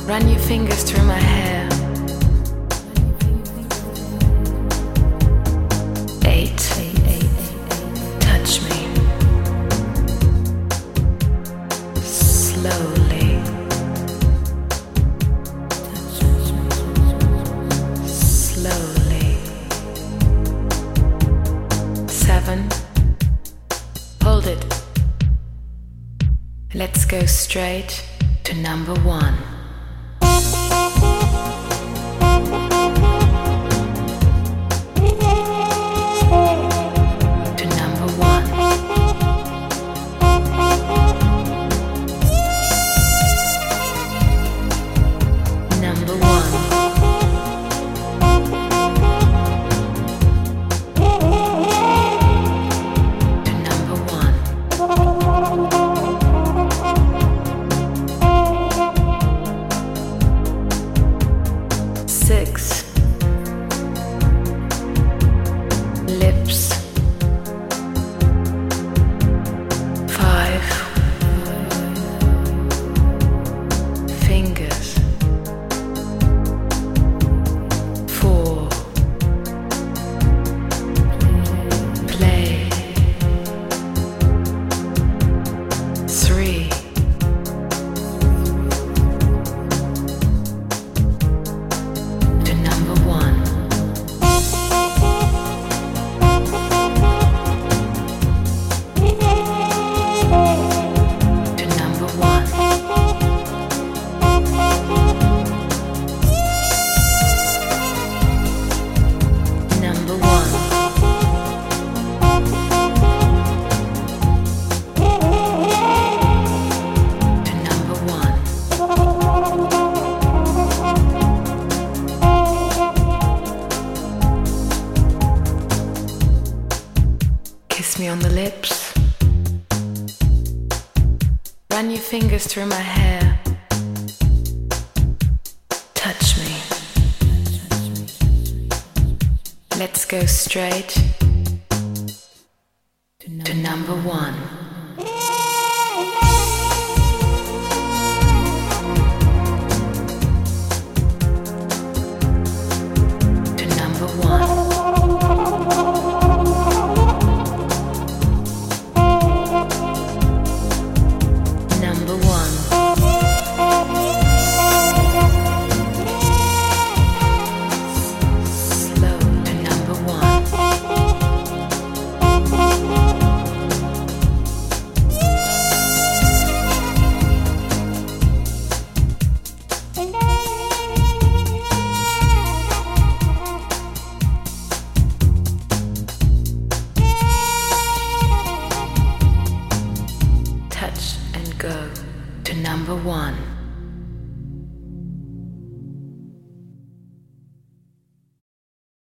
Run your fingers through my hair. 8. Touch me. Slowly. Slowly. 7. Hold it. Let's go straight to number 1. Kiss me on the lips. Run your fingers through my hair. Touch me. Let's go straight to number 1. Go to number 1.